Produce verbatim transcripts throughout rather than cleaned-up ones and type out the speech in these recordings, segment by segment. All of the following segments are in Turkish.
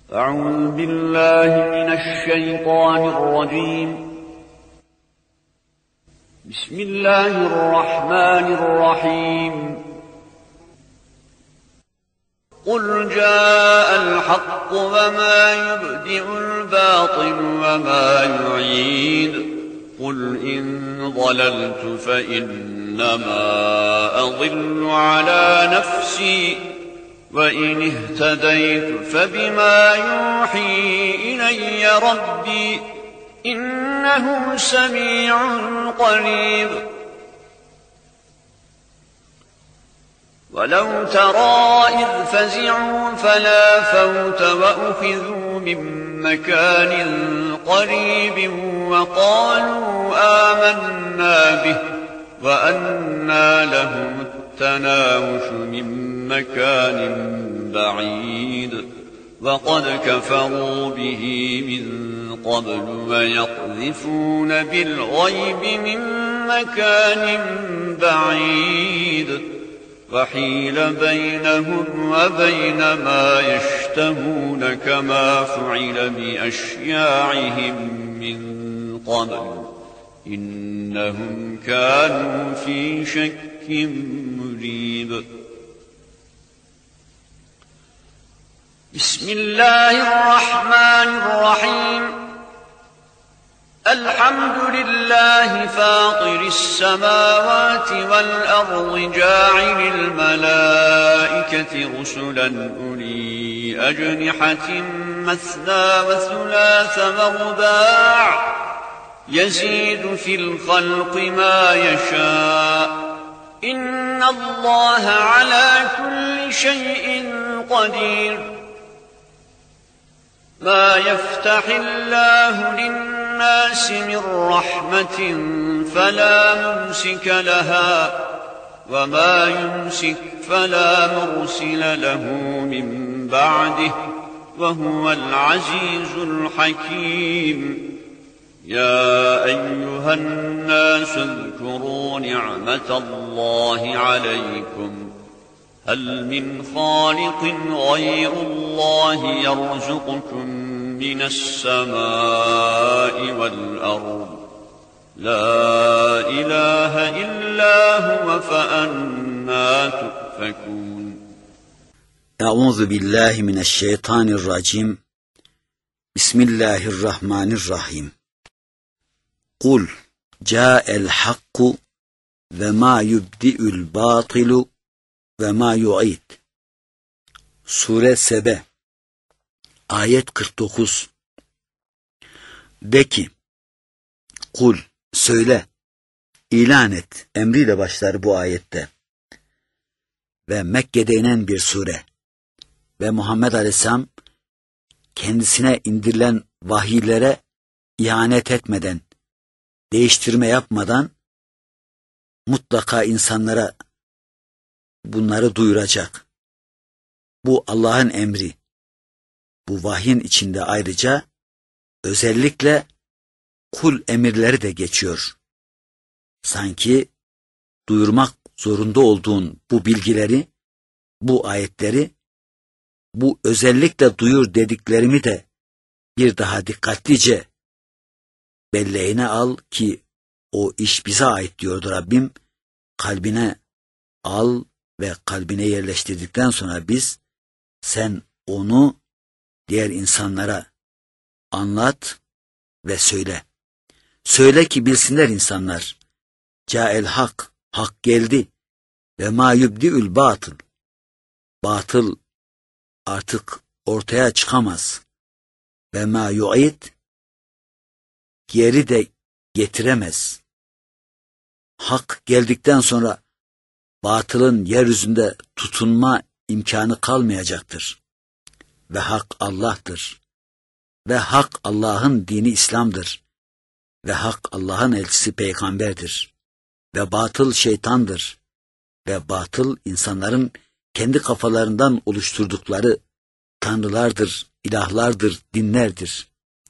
أعوذ بالله من الشيطان الرجيم. بسم الله الرحمن الرحيم. قل جاء الحق وما يبدئ الباطل وما يعيد. قل إن ضللت فإنما أضل على نفسي وإن اهتديت فبما يوحي إلي ربي إنه سميع قريب. ولو ترى إذ فزعوا فلا فوت وأخذوا من مكان قريب وقالوا آمنا به وأنى لهم التناوش من مكان بعيد وقد كفروا به من قبل ويقذفون بالغيب من مكان بعيد وحيل بينهم وبين ما يشتهون كما فعل بأشياعهم من قبل إنهم كانوا في شك مريب. بسم الله الرحمن الرحيم. الحمد لله فاطر السماوات والأرض جاعل الملائكة رسلا أولي أجنحة مثنى وثلاث ورباع يزيد في الخلق ما يشاء إن الله على كل شيء قدير. ما يفتح الله للناس من رحمة فلا ممسك لها وما يمسك فلا مرسل له من بعده وهو العزيز الحكيم. يا أيها الناس اذكروا نعمة الله عليكم هل من خالق غير الله يرزقكم من السماء والأرض لا إله إلا هو فأنى تؤفكون. أعوذ بالله من الشيطان الرجيم. بسم الله الرحمن الرحيم. قل جاء الحق وما يبدئ الباطل ve ma yu'id. Sure Sebe ayet kırk dokuz. De ki, kul, söyle, ilan et emriyle başlar bu ayette. Ve Mekke'de inen bir sure. Ve Muhammed Aleyhisselam kendisine indirilen vahiylere ihanet etmeden, değiştirme yapmadan mutlaka insanlara bunları duyuracak. Bu Allah'ın emri. Bu vahyin içinde ayrıca özellikle kul emirleri de geçiyor. Sanki duyurmak zorunda olduğun bu bilgileri, bu ayetleri, bu özellikle duyur dediklerimi de bir daha dikkatlice belleğine al ki o iş bize ait diyordu Rabbim. Kalbine al ve kalbine yerleştirdikten sonra biz, sen onu diğer insanlara anlat ve söyle. Söyle ki bilsinler insanlar. Câel hak, hak geldi. Ve mâ yubdi'ül batıl. Batıl artık ortaya çıkamaz. Ve mâ yu'id, geri de getiremez. Hak geldikten sonra batılın yeryüzünde tutunma imkanı kalmayacaktır. Ve hak Allah'tır. Ve hak Allah'ın dini İslam'dır. Ve hak Allah'ın elçisi peygamberdir. Ve batıl şeytandır. Ve batıl insanların kendi kafalarından oluşturdukları tanrılardır, ilahlardır, dinlerdir.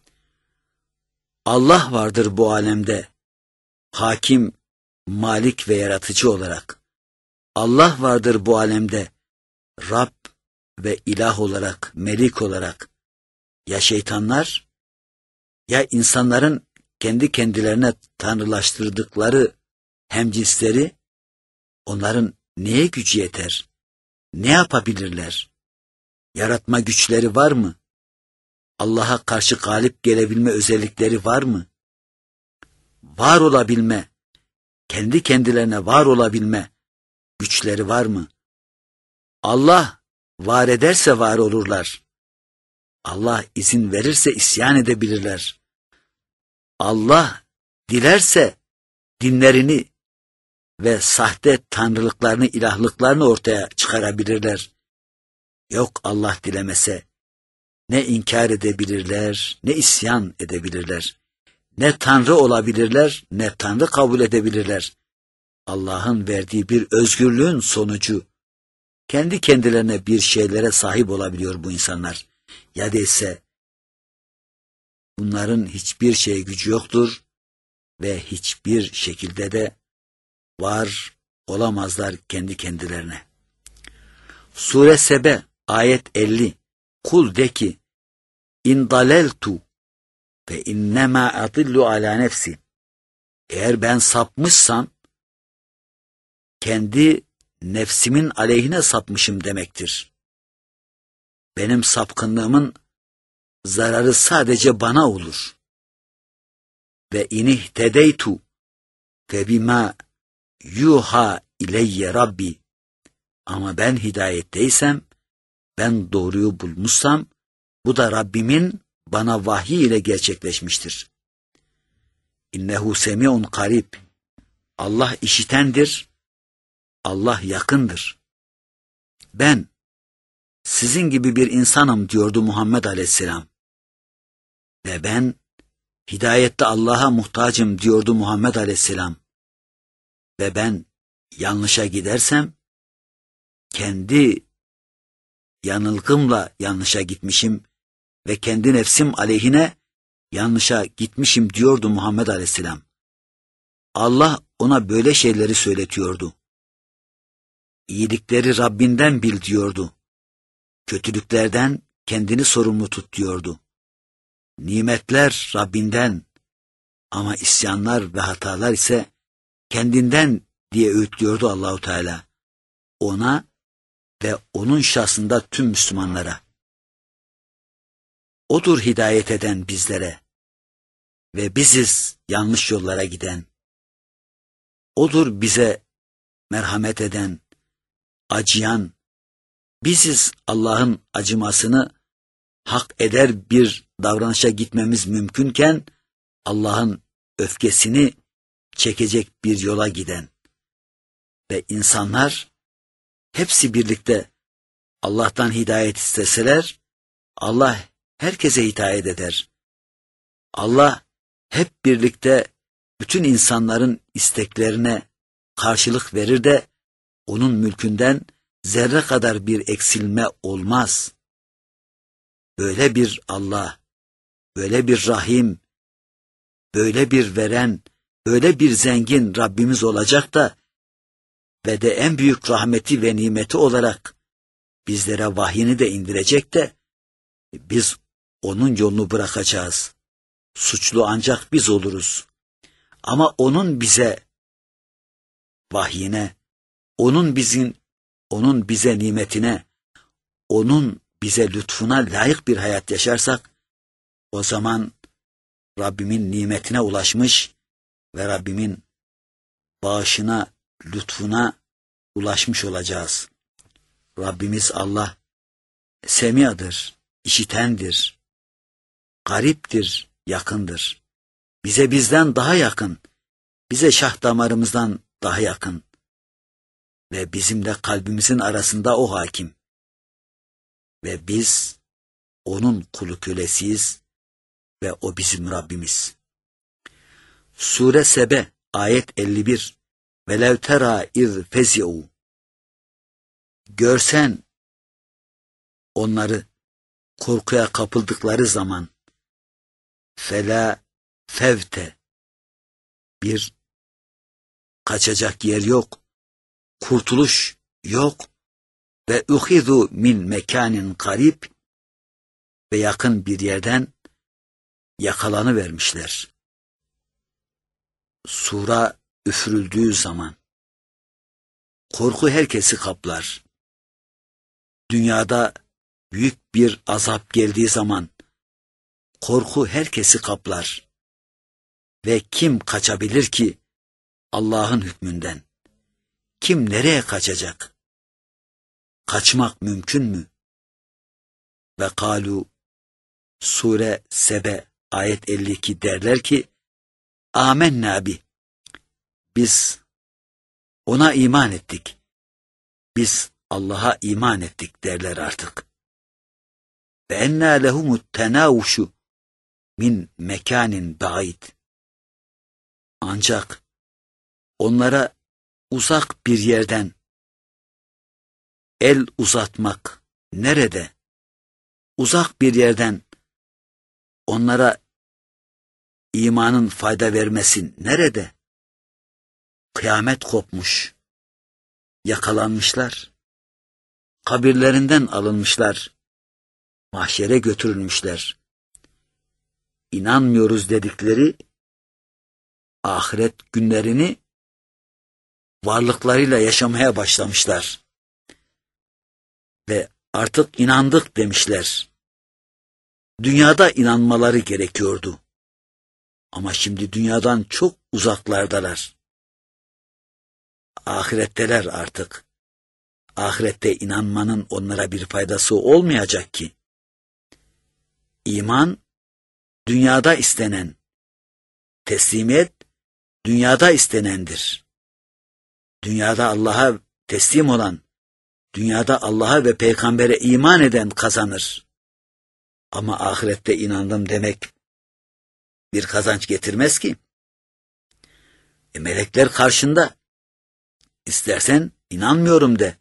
Allah vardır bu alemde, hakim, malik ve yaratıcı olarak. Allah vardır bu alemde, Rab ve ilah olarak, melik olarak. Ya şeytanlar, ya insanların kendi kendilerine tanrılaştırdıkları hemcinsleri, onların neye gücü yeter? Ne yapabilirler? Yaratma güçleri var mı? Allah'a karşı galip gelebilme özellikleri var mı? Var olabilme, kendi kendilerine var olabilme güçleri var mı? Allah var ederse var olurlar. Allah izin verirse isyan edebilirler. Allah dilerse dinlerini ve sahte tanrılıklarını, ilahlıklarını ortaya çıkarabilirler. Yok Allah dilemese ne inkar edebilirler, ne isyan edebilirler. Ne tanrı olabilirler, ne tanrı kabul edebilirler. Allah'ın verdiği bir özgürlüğün sonucu kendi kendilerine bir şeylere sahip olabiliyor bu insanlar. Ya değilse bunların hiçbir şeye gücü yoktur ve hiçbir şekilde de var olamazlar kendi kendilerine. Sure Sebe ayet elli. Kul de ki in daleltu fe innema adillu ala nefsi. Eğer ben sapmışsam kendi nefsimin aleyhine sapmışım demektir. Benim sapkınlığımın zararı sadece bana olur. Ve inihtedeytu fe bima yuha ileyye Rabbi. Ama ben hidayetteysem, ben doğruyu bulmuşsam, bu da Rabbimin bana vahiy ile gerçekleşmiştir. İnnehu semi'un karib. Allah işitendir, Allah yakındır. Ben sizin gibi bir insanım diyordu Muhammed Aleyhisselam. Ve ben hidayette Allah'a muhtacım diyordu Muhammed Aleyhisselam. Ve ben yanlışa gidersem kendi yanılgımla yanlışa gitmişim ve kendi nefsim aleyhine yanlışa gitmişim diyordu Muhammed Aleyhisselam. Allah ona böyle şeyleri söyletiyordu. İyilikleri Rabbinden bil diyordu. Kötülüklerden kendini sorumlu tut diyordu. Nimetler Rabbinden ama isyanlar ve hatalar ise kendinden diye öğütlüyordu Allahu Teala. Ona ve onun şahsında tüm Müslümanlara. Odur hidayet eden bizlere ve biziz yanlış yollara giden. Odur bize merhamet eden, acıyan, biziz Allah'ın acımasını hak eder bir davranışa gitmemiz mümkünken Allah'ın öfkesini çekecek bir yola giden ve insanlar hepsi birlikte Allah'tan hidayet isteseler Allah herkese hidayet eder. Allah hep birlikte bütün insanların isteklerine karşılık verir de onun mülkünden zerre kadar bir eksilme olmaz. Böyle bir Allah, böyle bir Rahim, böyle bir veren, böyle bir zengin Rabbimiz olacak da ve de en büyük rahmeti ve nimeti olarak bizlere vahyini de indirecek de biz onun yolunu bırakacağız. Suçlu ancak biz oluruz. Ama onun bize vahyine, onun bizim, onun bize nimetine, onun bize lütfuna layık bir hayat yaşarsak, o zaman Rabbimin nimetine ulaşmış ve Rabbimin bağışına, lütfuna ulaşmış olacağız. Rabbimiz Allah semiadır, işitendir, gariptir, yakındır. Bize bizden daha yakın, bize şah damarımızdan daha yakın ve bizimle kalbimizin arasında o hakim. Ve biz onun kulu kölesiyiz ve o bizim Rabbimiz. Sure Sebe ayet elli bir. Velev tera iz fezi'u. Görsen onları korkuya kapıldıkları zaman fela fevte, bir kaçacak yer yok, kurtuluş yok ve uhizu min mekanin karib, ve yakın bir yerden yakalanıvermişler. Sura üfürüldüğü zaman korku herkesi kaplar. Dünyada büyük bir azap geldiği zaman korku herkesi kaplar. Ve kim kaçabilir ki Allah'ın hükmünden? Kim nereye kaçacak? Kaçmak mümkün mü? Ve kalu, Sure Sebe ayet elli iki derler ki, Âmennâ bih, biz ona iman ettik. Biz Allah'a iman ettik derler artık. Ve ennâ lehumut tenâvuşu min mekânin ba'id. Ancak onlara uzak bir yerden el uzatmak nerede? Uzak bir yerden onlara imanın fayda vermesi nerede? Kıyamet kopmuş, yakalanmışlar, kabirlerinden alınmışlar, mahşere götürülmüşler. İnanmıyoruz dedikleri ahiret günlerini varlıklarıyla yaşamaya başlamışlar. Ve artık inandık demişler. Dünyada inanmaları gerekiyordu. Ama şimdi dünyadan çok uzaklardalar. Ahiretteler artık. Ahirette inanmanın onlara bir faydası olmayacak ki. İman, dünyada istenen, teslimiyet, dünyada istenendir. Dünyada Allah'a teslim olan, dünyada Allah'a ve peygambere iman eden kazanır. Ama ahirette inandım demek bir kazanç getirmez ki. E, melekler karşında. İstersen inanmıyorum de.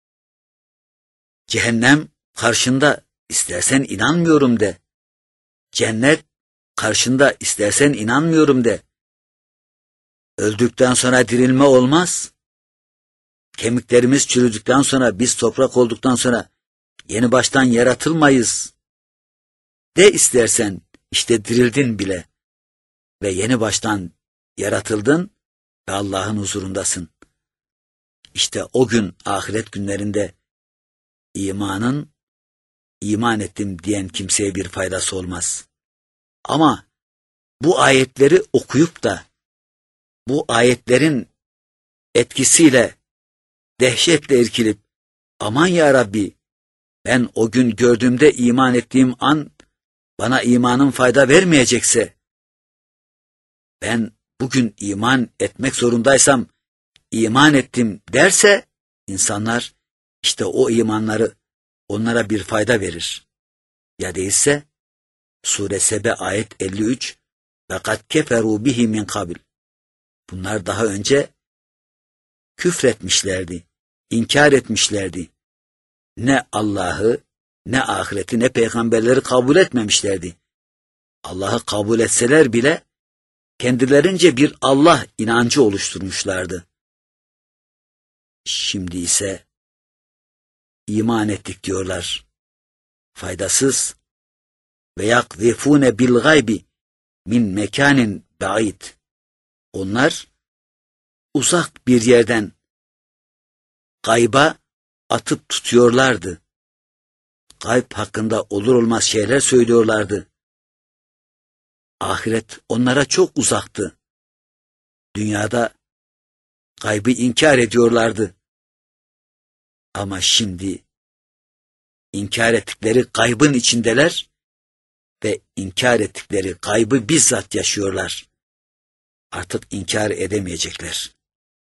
Cehennem karşında. İstersen inanmıyorum de. Cennet karşında. İstersen inanmıyorum de. Öldükten sonra dirilme olmaz. Kemiklerimiz çürüdükten sonra, biz toprak olduktan sonra yeni baştan yaratılmayız. De istersen, işte dirildin bile ve yeni baştan yaratıldın ve Allah'ın huzurundasın. İşte o gün ahiret günlerinde imanın, iman ettim diyen kimseye bir faydası olmaz. Ama bu ayetleri okuyup da bu ayetlerin etkisiyle dehşetle irkilip, aman ya Rabbi, ben o gün gördüğümde iman ettiğim an bana imanın fayda vermeyecekse, ben bugün iman etmek zorundaysam iman ettim derse, insanlar işte o imanları onlara bir fayda verir. Ya değilse, Sure Sebe ayet elli üç, وَقَدْ كَفَرُوا بِهِ مِنْ قَبِلٍ. Bunlar daha önce küfretmişlerdi, inkar etmişlerdi. Ne Allah'ı, ne ahireti, ne peygamberleri kabul etmemişlerdi. Allah'ı kabul etseler bile kendilerince bir Allah inancı oluşturmuşlardı. Şimdi ise iman ettik diyorlar. Faydasız. Ve yakzifune bil gaybi min mekanin ba'id. Onlar uzak bir yerden gayba atıp tutuyorlardı. Gayb hakkında olur olmaz şeyler söylüyorlardı. Ahiret onlara çok uzaktı. Dünyada gaybı inkar ediyorlardı. Ama şimdi inkar ettikleri gaybın içindeler ve inkar ettikleri gaybı bizzat yaşıyorlar. Artık inkar edemeyecekler.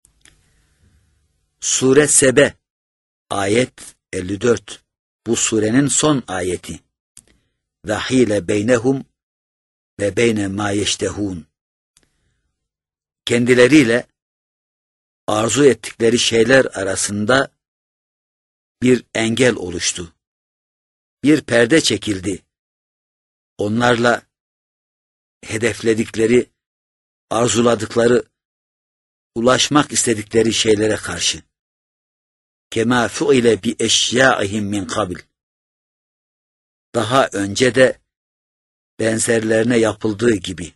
Sure Sebe ayet elli dört, bu surenin son ayeti. Ve hile beynehum ve beyne ma yeştehun. Kendileriyle arzu ettikleri şeyler arasında bir engel oluştu. Bir perde çekildi. Onlarla hedefledikleri, arzuladıkları, ulaşmak istedikleri şeylere karşı. Kema fu'ile bi eşya'ihim min kabil. daha önce de benzerlerine yapıldığı gibi.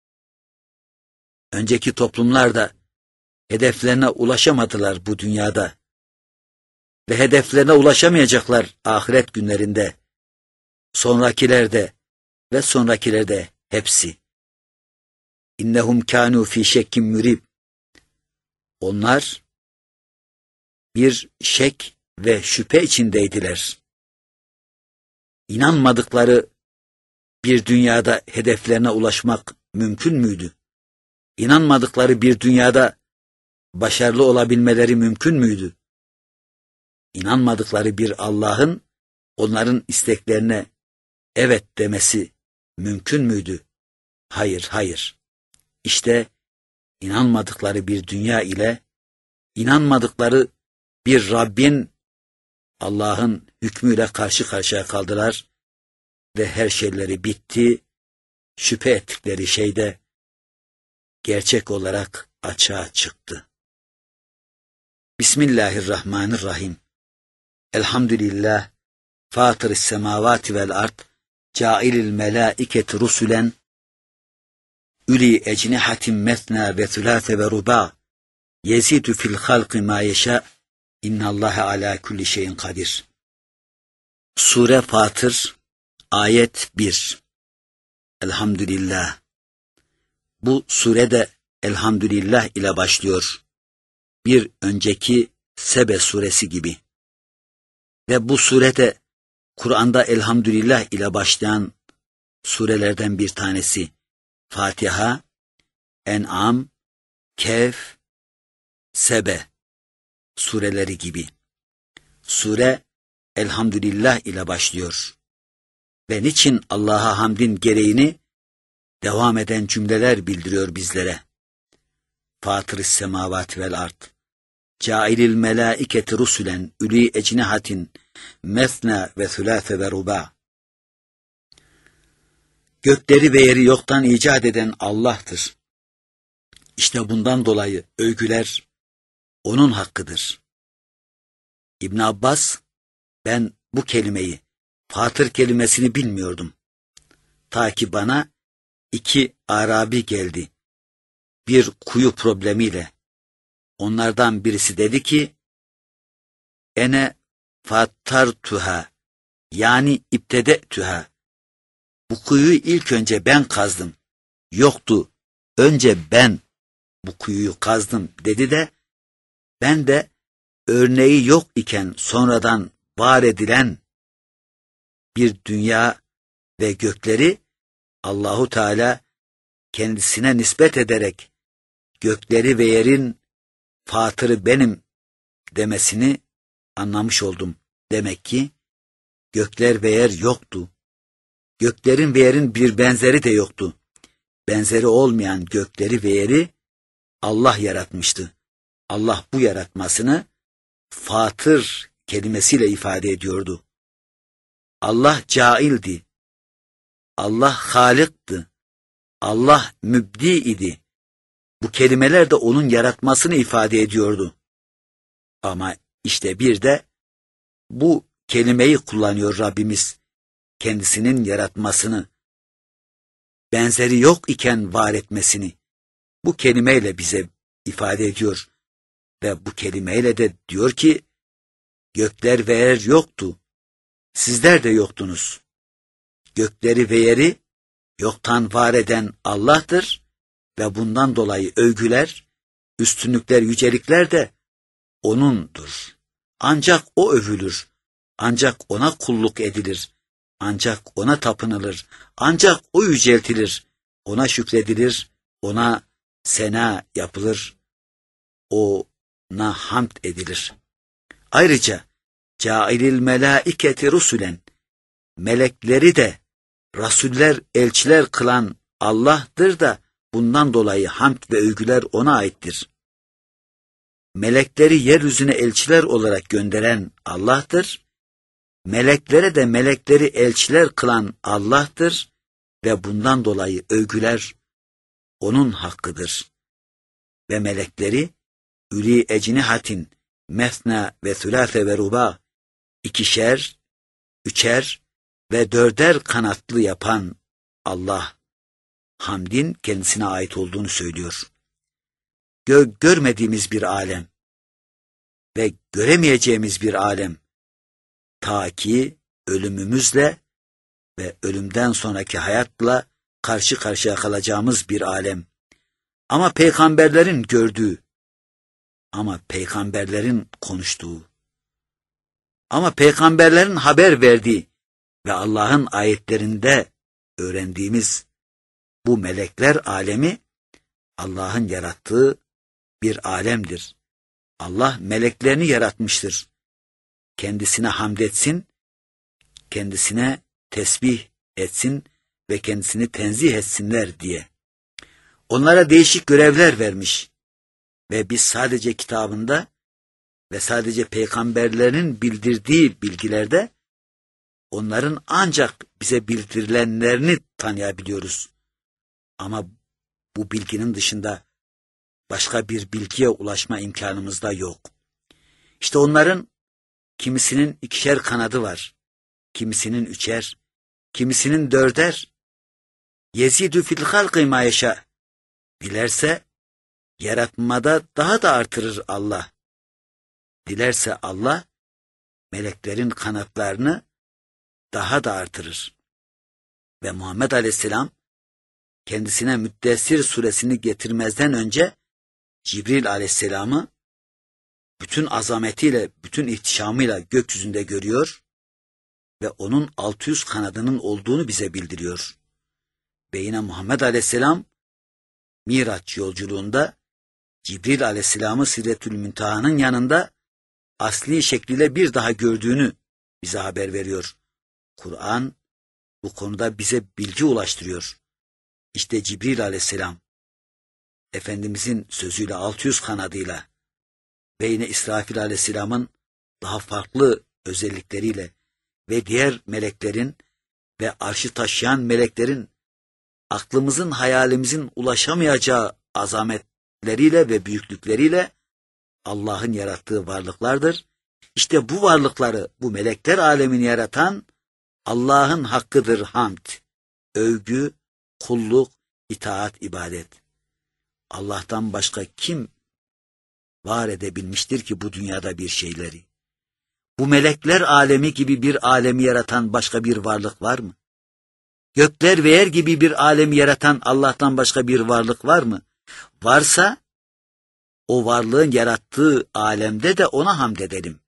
Önceki toplumlar da hedeflerine ulaşamadılar bu dünyada ve hedeflerine ulaşamayacaklar ahiret günlerinde, sonrakilerde ve sonrakilerde hepsi. İnnehum kânû fî şekkim mürib. Onlar bir şek ve şüphe içindeydiler. İnanmadıkları bir dünyada hedeflerine ulaşmak mümkün müydü? İnanmadıkları bir dünyada başarılı olabilmeleri mümkün müydü? İnanmadıkları bir Allah'ın onların isteklerine evet demesi mümkün müydü? Hayır, hayır. İşte inanmadıkları bir dünya ile inanmadıkları bir Rabbin, Allah'ın hükmüyle karşı karşıya kaldılar ve her şeyleri bitti, şüphe ettikleri şey de gerçek olarak açığa çıktı. Bismillahirrahmanirrahim. Elhamdülillah, Fatır-ı semavati vel ard, cailil melâiketi rusulen, üli ecnihatin metna ve thulâfe ve rubâ, yezidü fil halqi mâ yeşâ, innallâhe alâ kulli şeyin kadir. Sure Fatır, ayet bir. Elhamdülillah. Bu surede elhamdülillah ile başlıyor. Bir önceki Sebe suresi gibi. Ve bu surede Kur'an'da elhamdülillah ile başlayan surelerden bir tanesi. Fatiha, En'am, Kehf, Sebe sureleri gibi. Sure elhamdülillah ile başlıyor. Ve niçin Allah'a hamdin gereğini devam eden cümleler bildiriyor bizlere. Fatır-ı semavati vel ard, cailil melâiketi rusulen üli ecnihatin mesna ve thulâfe ve rubâ. Gökleri ve yeri yoktan icat eden Allah'tır. İşte bundan dolayı övgüler onun hakkıdır. İbn Abbas, ben bu kelimeyi, Fatır kelimesini bilmiyordum. Ta ki bana iki Arabi geldi. Bir kuyu problemiyle. Onlardan birisi dedi ki, ene fattartuha, yani iptedetüha. Bu kuyuyu ilk önce ben kazdım. Yoktu, önce ben bu kuyuyu kazdım dedi de, ben de örneği yok iken sonradan var edilen bir dünya ve gökleri Allahu Teala kendisine nispet ederek gökleri ve yerin fatırı benim demesini anlamış oldum. Demek ki gökler ve yer yoktu. Göklerin ve yerin bir benzeri de yoktu. Benzeri olmayan gökleri ve yeri Allah yaratmıştı. Allah bu yaratmasını fatır kelimesiyle ifade ediyordu. Allah caildi. Allah halıktı. Allah mübdi idi. Bu kelimeler de onun yaratmasını ifade ediyordu. Ama işte bir de bu kelimeyi kullanıyor Rabbimiz. Kendisinin yaratmasını, benzeri yok iken var etmesini bu kelimeyle bize ifade ediyor. Ve bu kelimeyle de diyor ki, gökler ve yer yoktu. Sizler de yoktunuz. Gökleri ve yeri yoktan var eden Allah'tır ve bundan dolayı övgüler, üstünlükler, yücelikler de O'nundur. Ancak O övülür, ancak O'na kulluk edilir, ancak O'na tapınılır, ancak O yüceltilir, O'na şükredilir, O'na sena yapılır, O'na hamd edilir. Ayrıca cailil melâiketi rusulen, melekleri de rasuller, elçiler kılan Allah'tır da bundan dolayı hamd ve övgüler O'na aittir. Melekleri yeryüzüne elçiler olarak gönderen Allah'tır. Meleklere de melekleri elçiler kılan Allah'tır ve bundan dolayı övgüler O'nun hakkıdır. Ve melekleri üli ecnihatin mesna ve thulâfe ve rubâ, ikişer, üçer ve dörder kanatlı yapan Allah, hamdin kendisine ait olduğunu söylüyor. Gö görmediğimiz bir alem ve göremeyeceğimiz bir alem, ta ki ölümümüzle ve ölümden sonraki hayatla karşı karşıya kalacağımız bir alem. Ama peygamberlerin gördüğü, ama peygamberlerin konuştuğu, ama peygamberlerin haber verdiği ve Allah'ın ayetlerinde öğrendiğimiz bu melekler alemi Allah'ın yarattığı bir alemdir. Allah meleklerini yaratmıştır. Kendisine hamd etsin, kendisine tesbih etsin ve kendisini tenzih etsinler diye. Onlara değişik görevler vermiş ve biz sadece kitabında ve sadece peygamberlerin bildirdiği bilgilerde onların ancak bize bildirilenlerini tanıyabiliyoruz. Ama bu bilginin dışında başka bir bilgiye ulaşma imkanımız da yok. İşte onların kimisinin ikişer kanadı var, kimisinin üçer, kimisinin dörder. Yezidü fil halqi ma yeşâ. Dilerse yaratmada daha da artırır Allah. Dilerse Allah meleklerin kanatlarını daha da artırır. Ve Muhammed Aleyhisselam kendisine Müddessir suresini getirmezden önce Cibril Aleyhisselam'ı bütün azametiyle, bütün ihtişamıyla gökyüzünde görüyor ve onun altı yüz kanadının olduğunu bize bildiriyor. Ve yine Muhammed Aleyhisselam Miraç yolculuğunda Cibril Aleyhisselam'ı Sidretül Münteha'nın yanında asli şekliyle bir daha gördüğünü bize haber veriyor. Kur'an bu konuda bize bilgi ulaştırıyor. İşte Cibril Aleyhisselam Efendimizin sözüyle altı yüz kanadıyla ve yine İsrafil Aleyhisselam'ın daha farklı özellikleriyle ve diğer meleklerin ve arşı taşıyan meleklerin aklımızın, hayalimizin ulaşamayacağı azametleriyle ve büyüklükleriyle Allah'ın yarattığı varlıklardır. İşte bu varlıkları, bu melekler alemini yaratan Allah'ın hakkıdır hamd, övgü, kulluk, itaat, ibadet. Allah'tan başka kim var edebilmiştir ki bu dünyada bir şeyleri? Bu melekler alemi gibi bir alemi yaratan başka bir varlık var mı? Gökler ve yer gibi bir alemi yaratan Allah'tan başka bir varlık var mı? Varsa o varlığın yarattığı alemde de ona hamd edelim.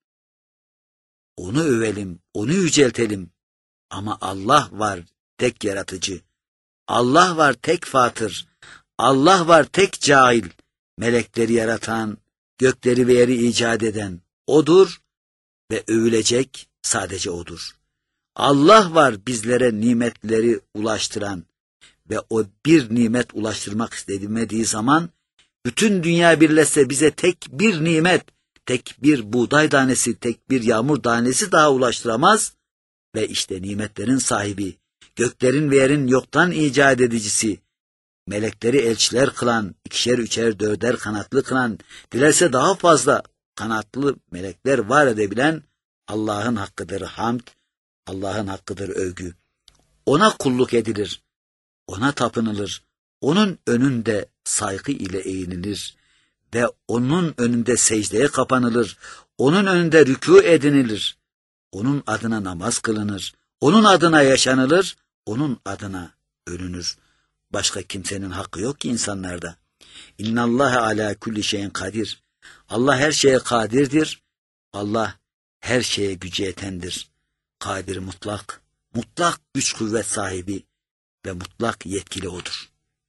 Onu övelim, onu yüceltelim. Ama Allah var tek yaratıcı. Allah var tek fatır. Allah var tek cail. Melekleri yaratan, gökleri ve yeri icat eden O'dur ve övülecek sadece O'dur. Allah var bizlere nimetleri ulaştıran ve o bir nimet ulaştırmak istemediği zaman bütün dünya birleşse bize tek bir nimet, tek bir buğday tanesi, tek bir yağmur tanesi daha ulaştıramaz ve işte nimetlerin sahibi, göklerin ve yerin yoktan icat edicisi, melekleri elçiler kılan, ikişer, üçer, dörder kanatlı kılan, dilerse daha fazla kanatlı melekler var edebilen Allah'ın hakkıdır hamd, Allah'ın hakkıdır övgü. Ona kulluk edilir, ona tapınılır, onun önünde saygı ile eğinilir ve onun önünde secdeye kapanılır, onun önünde rükû edinilir, onun adına namaz kılınır, onun adına yaşanılır, onun adına ölünür. Başka kimsenin hakkı yok ki insanlarda. İnnallâhe alâ kulli şeyin kadir. Allah her şeye kadirdir. Allah her şeye gücü yetendir. Kadir mutlak, mutlak güç kuvvet sahibi ve mutlak yetkili O'dur.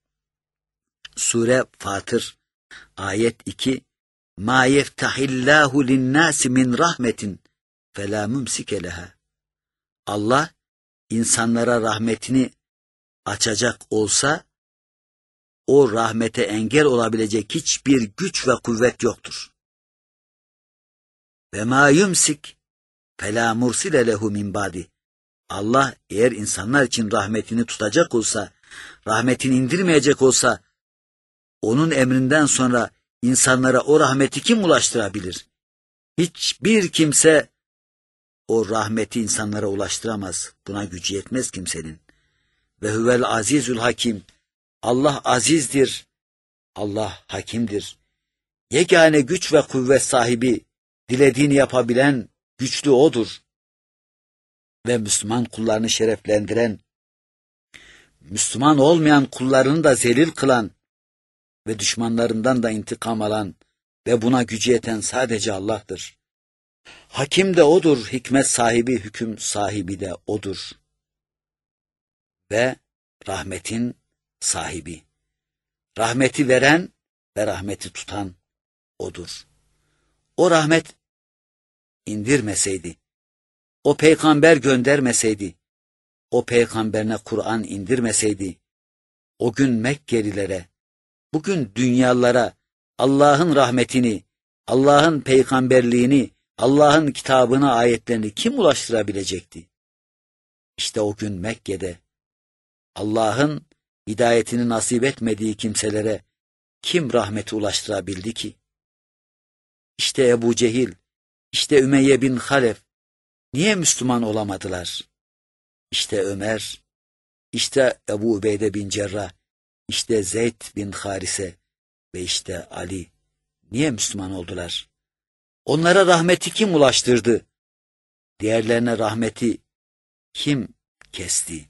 Sure Fatır ayet iki. Ma yeftahillahu linnâsi min rahmetin felâ mumsike leha. Allah insanlara rahmetini açacak olsa o rahmete engel olabilecek hiçbir güç ve kuvvet yoktur. Ve ma yumsik felâ mursile lehu min ba'di. Allah eğer insanlar için rahmetini tutacak olsa, rahmetini indirmeyecek olsa, onun emrinden sonra insanlara o rahmeti kim ulaştırabilir? Hiçbir kimse o rahmeti insanlara ulaştıramaz. Buna gücü yetmez kimsenin. Ve huvel azizül hakim. Allah azizdir. Allah hakimdir. Yegane güç ve kuvvet sahibi, dilediğini yapabilen güçlü O'dur. Ve Müslüman kullarını şereflendiren, Müslüman olmayan kullarını da zelil kılan ve düşmanlarından da intikam alan ve buna gücü yeten sadece Allah'tır. Hakim de O'dur, hikmet sahibi, hüküm sahibi de O'dur. Ve rahmetin sahibi. Rahmeti veren ve rahmeti tutan O'dur. O rahmet indirmeseydi, o peygamber göndermeseydi, o peygamberine Kur'an indirmeseydi, o gün Mekkelilere, bugün dünyalara Allah'ın rahmetini, Allah'ın peygamberliğini, Allah'ın kitabını, ayetlerini kim ulaştırabilecekti? İşte o gün Mekke'de Allah'ın hidayetini nasip etmediği kimselere kim rahmeti ulaştırabildi ki? İşte Ebu Cehil, işte Ümeyye bin Halef niye Müslüman olamadılar? İşte Ömer, işte Ebu Ubeyde bin Cerrah, işte Zeyd bin Harise ve işte Ali niye Müslüman oldular? Onlara rahmeti kim ulaştırdı? Diğerlerine rahmeti kim kesti?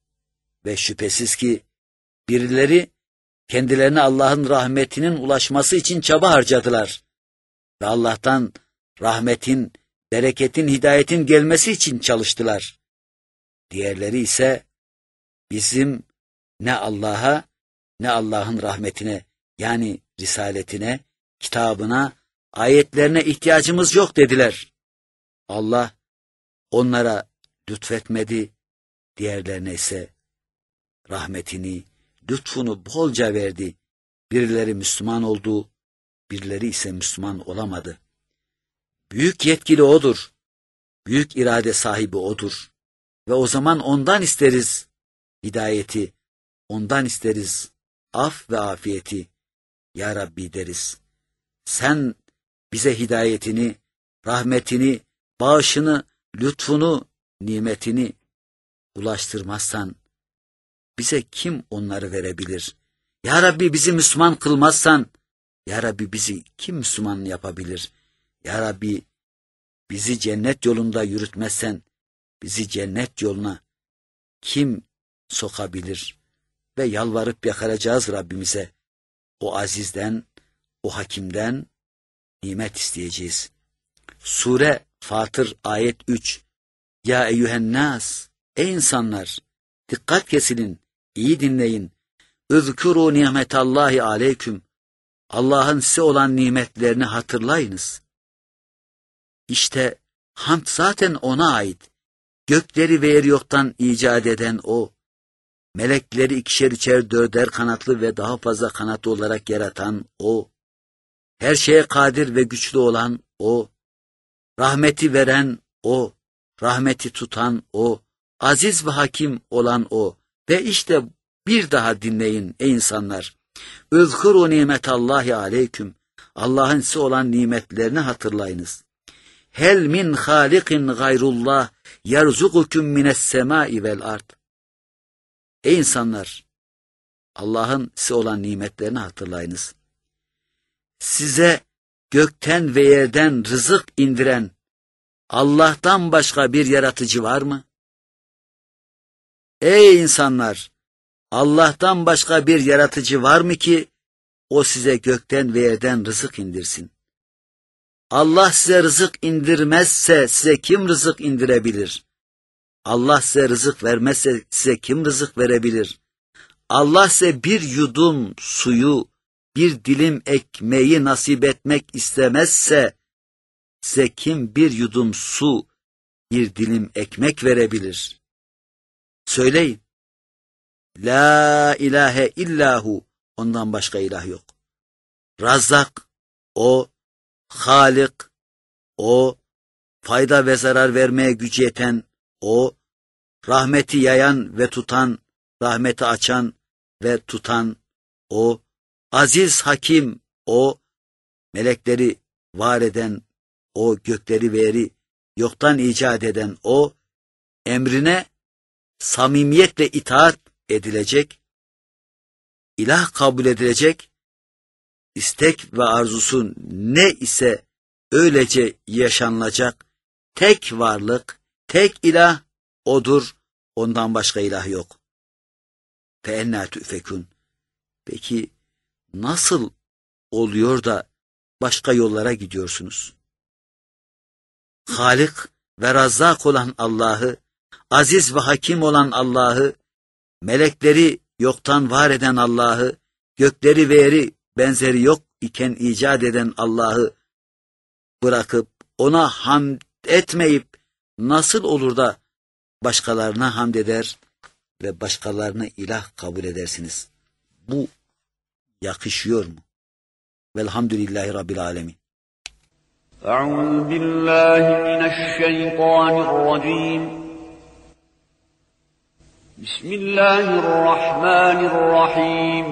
Ve şüphesiz ki birileri kendilerine Allah'ın rahmetinin ulaşması için çaba harcadılar. Ve Allah'tan rahmetin, bereketin, hidayetin gelmesi için çalıştılar. Diğerleri ise bizim ne Allah'a ne Allah'ın rahmetine, yani risaletine, kitabına, ayetlerine ihtiyacımız yok dediler. Allah onlara lütfetmedi, diğerlerine ise rahmetini, lütfunu bolca verdi. Birileri Müslüman oldu, birileri ise Müslüman olamadı. Büyük yetkili O'dur, büyük irade sahibi O'dur. Ve o zaman ondan isteriz hidayeti, ondan isteriz af ve afiyeti. Ya Rabbi deriz, sen bize hidayetini, rahmetini, bağışını, lütfunu, nimetini ulaştırmazsan, bize kim onları verebilir? Ya Rabbi bizi Müslüman kılmazsan, Ya Rabbi bizi kim Müslüman yapabilir? Ya Rabbi bizi cennet yolunda yürütmezsen, bizi cennet yoluna kim sokabilir? Ve yalvarıp yakaracağız Rabbimize. O azizden, o hakimden nimet isteyeceğiz. Sure Fatır ayet üç. Ya eyyühennâs, ey insanlar, dikkat kesilin, iyi dinleyin. Üzkürû nimetallahi aleyküm. Allah'ın size olan nimetlerini hatırlayınız. İşte hamd zaten O'na ait. Gökleri ve yeri yoktan icat eden O. Melekleri ikişer üçer dörder kanatlı ve daha fazla kanatlı olarak yaratan O. Her şeye kadir ve güçlü olan O. Rahmeti veren O. Rahmeti tutan O. Aziz ve hakim olan O. Ve işte bir daha dinleyin ey insanlar. Üzkuru nimetallahi aleyküm. Allah'ın size olan nimetlerini hatırlayınız. Hel min halikin gayrullah yerzukukum mines semai vel ard. Ey insanlar, Allah'ın size olan nimetlerini hatırlayınız. Size gökten ve yerden rızık indiren Allah'tan başka bir yaratıcı var mı? Ey insanlar, Allah'tan başka bir yaratıcı var mı ki o size gökten ve yerden rızık indirsin? Allah size rızık indirmezse size kim rızık indirebilir? Allah size rızık vermezse size kim rızık verebilir? Allah size bir yudum suyu, bir dilim ekmeği nasip etmek istemezse size kim bir yudum su, bir dilim ekmek verebilir? Söyleyin. La ilahe illahu, ondan başka ilah yok. Razzak, O, Halik, O, fayda ve zarar vermeye gücü yeten O, rahmeti yayan ve tutan, rahmeti açan ve tutan O, aziz hakim O, melekleri var eden O, gökleri ve yeri yoktan icat eden O, emrine samimiyetle itaat edilecek, ilah kabul edilecek, istek ve arzusu ne ise öylece yaşanılacak tek varlık, tek ilah O'dur, ondan başka ilah yok. فَاَنَّا تُؤْفَكُونَ. Peki nasıl oluyor da başka yollara gidiyorsunuz? Halik ve Razzak olan Allah'ı, aziz ve hakim olan Allah'ı, melekleri yoktan var eden Allah'ı, gökleri ve yeri benzeri yok iken icat eden Allah'ı bırakıp ona hamd etmeyip nasıl olur da başkalarına hamd eder ve başkalarını ilah kabul edersiniz? Bu yakışıyor mu? Velhamdülillahi Rabbil Alemin. أعوذ بالله من الشيطان الرجيم بسم الله الرحمن الرحيم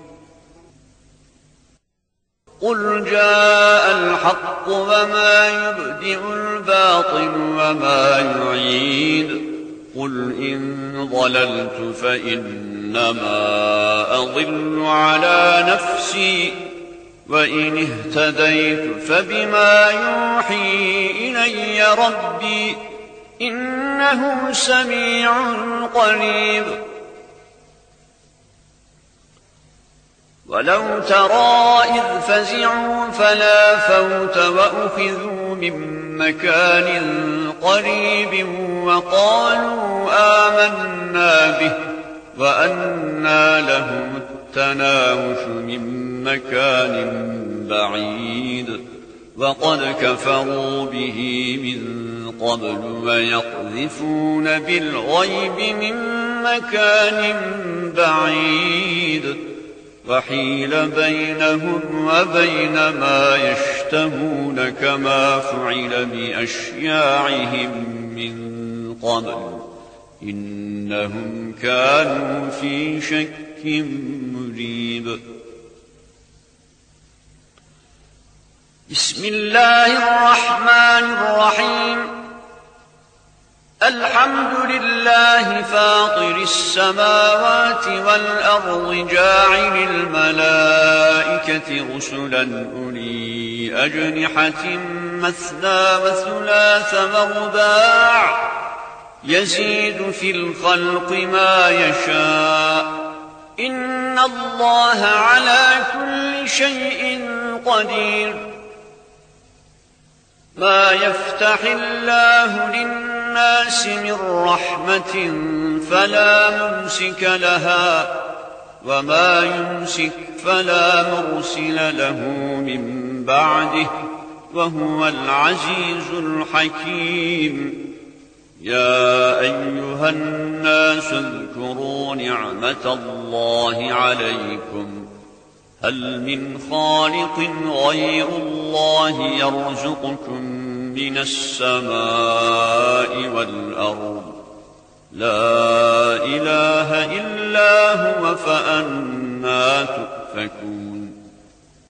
قل جاء الحق وما يبدئ الباطل وما يعيد قل إن ضللت فإنما أضل على نفسي وإن اهتديت فبما يوحي إلي ربي إنه سميع قريب ولو ترى إذ فزعوا فلا فوت وأخذوا من مكان قريب وقالوا آمنا به وأنى لهم التناوش من مكان بعيد وقد كفروا به من قبل ويقذفون بالغيب من مكان بعيد وحيل بينهم وبين ما يشتهون كما فعل بأشياعهم من قبل إنهم كانوا في شك مريب بسم الله الرحمن الرحيم الحمد لله فاطر السماوات والأرض جاعل الملائكة رسلا أولي أجنحة مثنى وثلاث ورباع يزيد في الخلق ما يشاء إن الله على كل شيء قدير ما يفتح الله للناس من رحمة فلا ممسك لها وما يمسك فلا مرسل له من بعده وهو العزيز الحكيم يا أيها الناس اذكروا نعمة الله عليكم هل من خالق غير الله يرزقكم من السماء والأرض لا